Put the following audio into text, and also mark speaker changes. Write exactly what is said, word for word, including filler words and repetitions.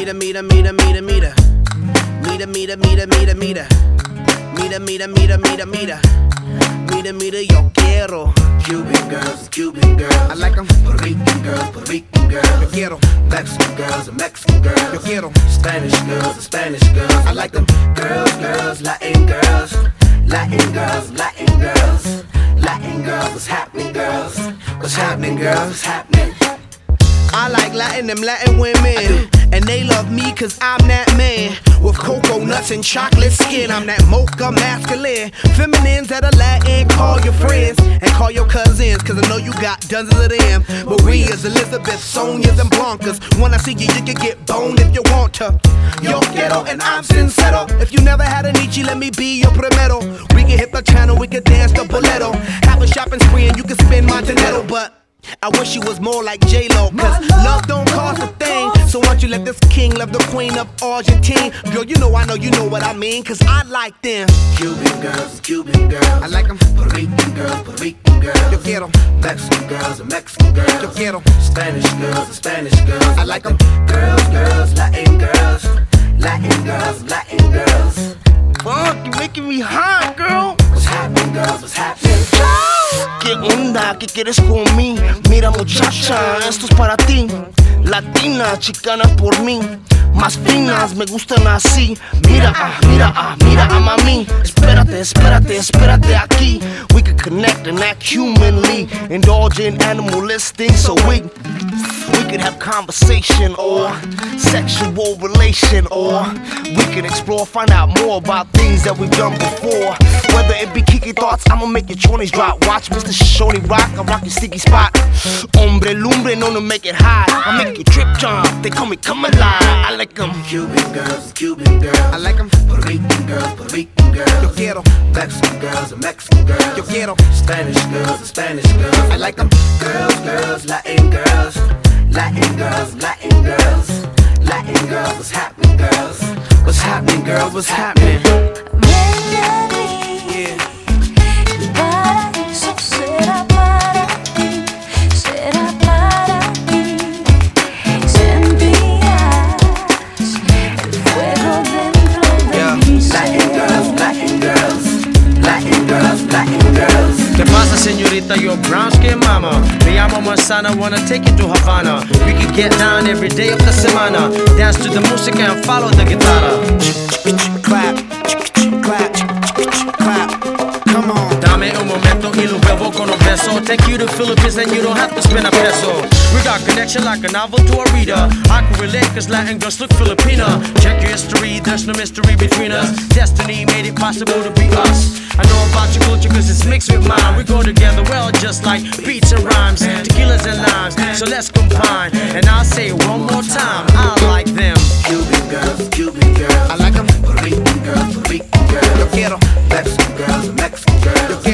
Speaker 1: mira, mira, mira, mira, mira. Mira, mira, mira, mira, mira. Mira, mira, mira, mira, mira. Mira, mira, yo quiero.
Speaker 2: Cuban girls, Cuban girls.
Speaker 1: I like them.
Speaker 2: Puerto Rican girls, Puerto Rican girls.
Speaker 1: Yo quiero.
Speaker 2: Mexican girls, Mexican girls.
Speaker 1: Yo quiero.
Speaker 2: Spanish girls, Spanish girls.
Speaker 1: I like them.
Speaker 2: Girls, girls, Latin girls. Latin girls, Latin girls. Latin girls, what's happening, girls? What's happening, girls? What's happening?
Speaker 1: I like Latin, them Latin women. And they love me cause I'm that man. With cocoa nuts and chocolate skin, I'm that mocha masculine. Feminines that are Latin, call your friends. And call your cousins, cause I know you got dozens of them. Maria's, Elizabeth, Sonia's, and Blancas. When I see you, you can get boned if you want to. Yo quiero and I'm sincero. If you never had a Nietzsche, let me be your primero. We can hit the channel, we can dance the bolero. Have a shopping spree and you can spend Montenegro, but I wish you was more like J-Lo, cause love don't cost a thing. So why don't you let this king love the queen of Argentine? Girl, you know I know you know what I mean, cause I like them.
Speaker 2: Cuban girls, Cuban girls.
Speaker 1: I like them.
Speaker 2: Puerto Rican girls, Puerto Rican girls.
Speaker 1: Yo quiero.
Speaker 2: Mexican girls, Mexican girls.
Speaker 1: Yo quiero.
Speaker 2: Spanish girls, Spanish girls.
Speaker 1: I like them.
Speaker 2: Girls, girls, Latin girls. Latin girls, Latin girls.
Speaker 1: Fuck, you making me hot, girl.
Speaker 2: What's happening, girls? What's happening?
Speaker 3: ¿Qué onda? ¿Qué quieres con mí? Mira muchacha, esto es para ti. Latina, chicana por mí. Más finas, me gustan así. Mira, ah, mira, ah, mira a mami. Espérate, espérate, espérate aquí. We can connect and act humanly. Indulge in animalistic, so we We could have conversation or sexual relation, or we could explore, find out more about things that we've done before. Whether it be kiki thoughts, I'ma make your twenties drop. Watch Mister Shoney rock, I rock your sticky spot. Hombre lumbre, known to make it high. I make you trip jump, they call me come alive. I like them.
Speaker 2: Cuban girls, Cuban girls.
Speaker 1: I like them.
Speaker 2: Puerto Rican girls, Puerto Rican girls.
Speaker 1: Yo quiero.
Speaker 2: Mexican girls, Mexican girls.
Speaker 1: Yo quiero.
Speaker 2: Spanish girls, Spanish girls.
Speaker 1: I like them.
Speaker 2: Girls, girls, Latin girls. Latin girls, Latin girls. Latin girls, what's happening, girls? What's happening, girls? What's happening?
Speaker 1: Yeah.
Speaker 4: Paraíso será para ti, será para mí. Sentirás el fuego dentro de mi ser.
Speaker 2: Latin girls, Latin girls. Latin girls, Latin girls.
Speaker 5: ¿Qué pasa, señorita? You're brown skin mama. Me llamo Manzana, wanna take you to Havana. We can get down every day of the semana. Dance to the music and follow the guitarra.
Speaker 1: Clap, clap, clap. Come on.
Speaker 5: Dame un momento y lo vuelvo con un beso. Take you to Philippines and you don't have to spend a peso. We got connection like a novel to a reader. I can relate cause Latin girls look Filipina. Check your history, there's no mystery between us. Destiny made it possible to be us. I know about your culture cause it's mixed with mine. We go together well just like beats and rhymes, tequilas and limes. So let's combine. And I'll say it one more time, I like them.
Speaker 2: Cuban girls, Cuban girls.
Speaker 1: I like them.
Speaker 2: Puerto Rican girls, Puerto Rican girls.
Speaker 1: Yo quiero.
Speaker 2: Mexican girls, Mexican girls.
Speaker 1: Yo quiero.